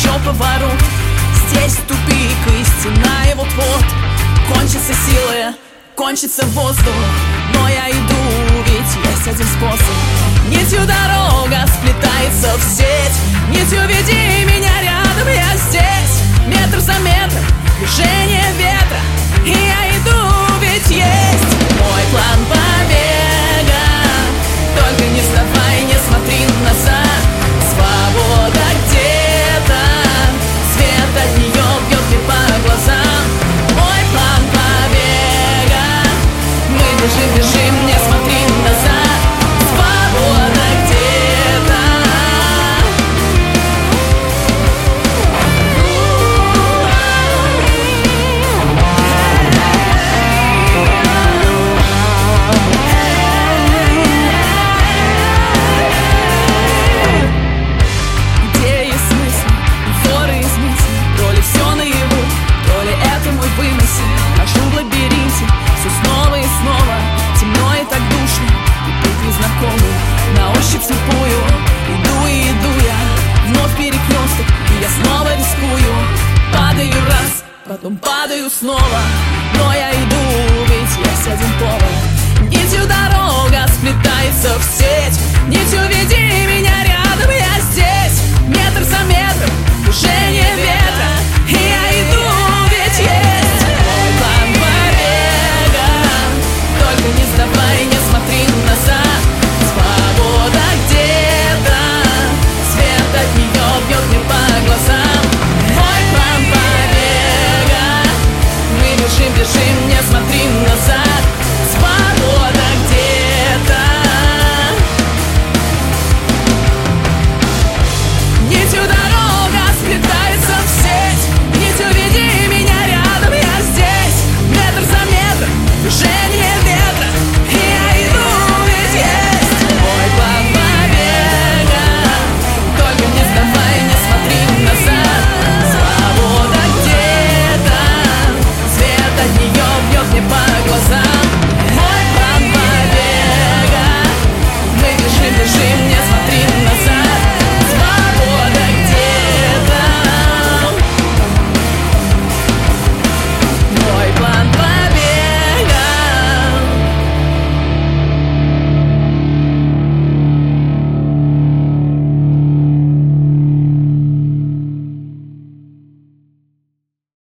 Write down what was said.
еще поворот. Здесь тупик и стена, и вот-вот кончатся силы, кончится воздух. Но я иду, ведь есть один способ. Нитью дорога сплетается в сеть. Нитью веди меня рядом, я здесь. Метр за метром, движение ветра. И я иду, ведь есть